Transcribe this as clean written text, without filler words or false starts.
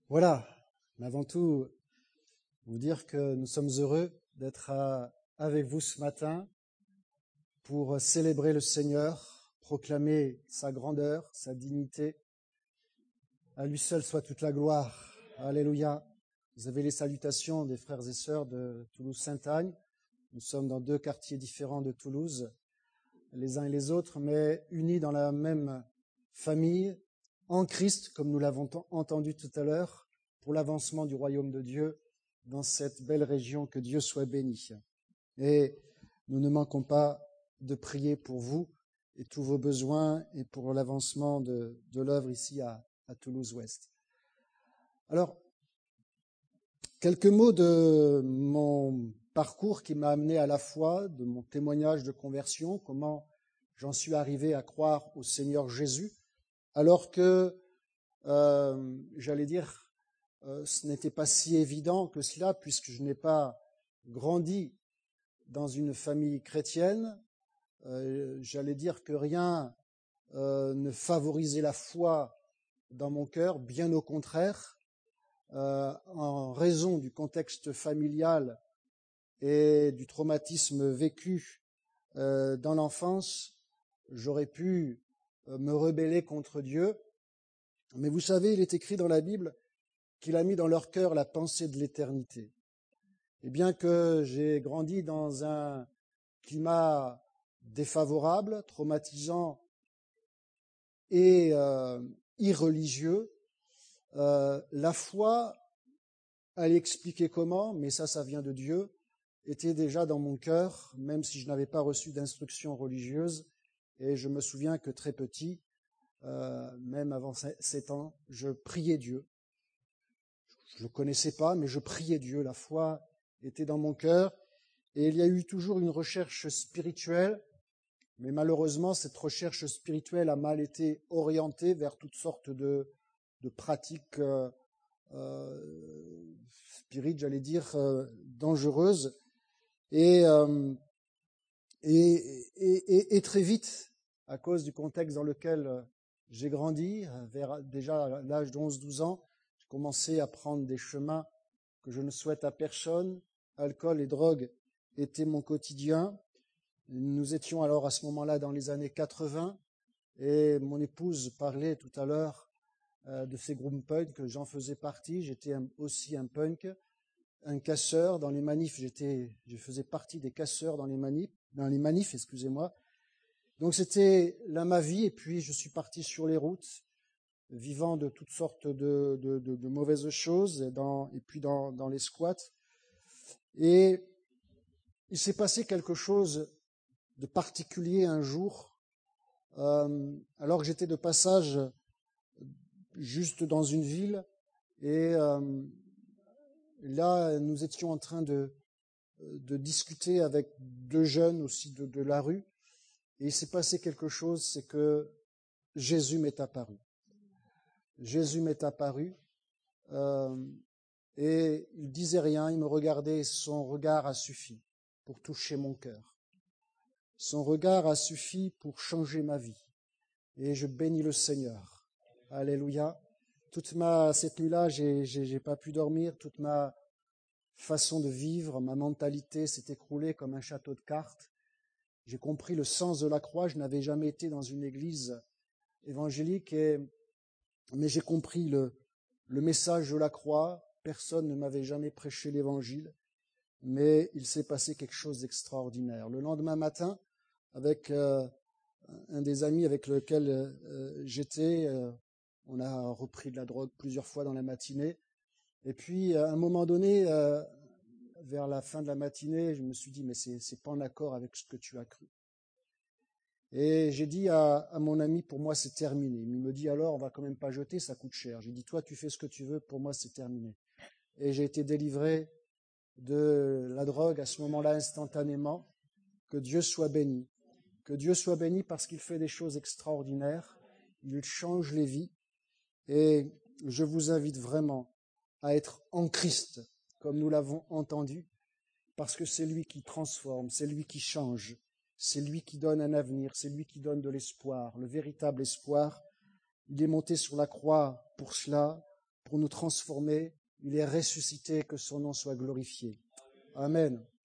Voilà, mais avant tout, vous dire que nous sommes heureux d'être avec vous ce matin pour célébrer le Seigneur, proclamer sa grandeur, sa dignité. À lui seul soit toute la gloire. Alléluia. Vous avez les salutations des frères et sœurs de Toulouse-Sainte-Agne. Nous sommes dans deux quartiers différents de Toulouse, les uns et les autres, mais unis dans la même famille, en Christ, comme nous l'avons entendu tout à l'heure, pour l'avancement du royaume de Dieu dans cette belle région. Que Dieu soit béni. Et nous ne manquons pas de prier pour vous et tous vos besoins et pour l'avancement de l'œuvre ici à Toulouse-Ouest. Alors, quelques mots de mon parcours qui m'a amené à la foi, de mon témoignage de conversion, comment j'en suis arrivé à croire au Seigneur Jésus, alors que, j'allais dire, ce n'était pas si évident que cela, puisque je n'ai pas grandi dans une famille chrétienne. J'allais dire que rien ne favorisait la foi dans mon cœur, bien au contraire. En raison du contexte familial et du traumatisme vécu dans l'enfance, j'aurais pu me rebeller contre Dieu. Mais vous savez, il est écrit dans la Bible qu'il a mis dans leur cœur la pensée de l'éternité. Et bien que j'ai grandi dans un climat défavorable, traumatisant et irreligieux, la foi, allez expliquer comment, mais ça vient de Dieu, était déjà dans mon cœur, même si je n'avais pas reçu d'instruction religieuse. Et je me souviens que très petit, même avant 7 ans, je priais Dieu. Je ne le connaissais pas, mais je priais Dieu. La foi était dans mon cœur. Et il y a eu toujours une recherche spirituelle, mais malheureusement, cette recherche spirituelle a mal été orientée vers toutes sortes de pratiques spirites, j'allais dire, dangereuses. Et très vite, à cause du contexte dans lequel j'ai grandi, vers déjà l'âge de 11-12 ans, j'ai commencé à prendre des chemins que je ne souhaite à personne. Alcool et drogue étaient mon quotidien. Nous étions alors à ce moment-là dans les années 80 et mon épouse parlait tout à l'heure de ces groupes punk, que j'en faisais partie. J'étais aussi un punk, un casseur dans les manifs. Je faisais partie des casseurs dans les manifs, excusez-moi. Donc c'était là ma vie, et puis je suis parti sur les routes, vivant de toutes sortes de mauvaises choses, et puis dans les squats. Et il s'est passé quelque chose de particulier un jour, alors que j'étais de passage juste dans une ville, et là nous étions en train de discuter avec deux jeunes aussi de la rue, et il s'est passé quelque chose, c'est que Jésus m'est apparu. Jésus m'est apparu, et il disait rien, il me regardait, et son regard a suffi pour toucher mon cœur. Son regard a suffi pour changer ma vie. Et je bénis le Seigneur. Alléluia. Cette nuit-là, j'ai pas pu dormir. Toute ma façon de vivre, ma mentalité s'est écroulée comme un château de cartes. J'ai compris le sens de la croix. Je n'avais jamais été dans une église évangélique, mais j'ai compris le message de la croix. Personne ne m'avait jamais prêché l'évangile, mais il s'est passé quelque chose d'extraordinaire. Le lendemain matin, avec un des amis avec lequel j'étais, on a repris de la drogue plusieurs fois dans la matinée. Et puis, à un moment donné, vers la fin de la matinée, je me suis dit, mais c'est pas en accord avec ce que tu as cru. Et j'ai dit à mon ami, pour moi, c'est terminé. Il me dit, alors, on va quand même pas jeter, ça coûte cher. J'ai dit, toi, tu fais ce que tu veux, pour moi, c'est terminé. Et j'ai été délivré de la drogue à ce moment-là instantanément. Que Dieu soit béni. Que Dieu soit béni parce qu'il fait des choses extraordinaires. Il change les vies. Et je vous invite vraiment à être en Christ, comme nous l'avons entendu, parce que c'est lui qui transforme, c'est lui qui change, c'est lui qui donne un avenir, c'est lui qui donne de l'espoir, le véritable espoir. Il est monté sur la croix pour cela, pour nous transformer. Il est ressuscité, que son nom soit glorifié. Amen.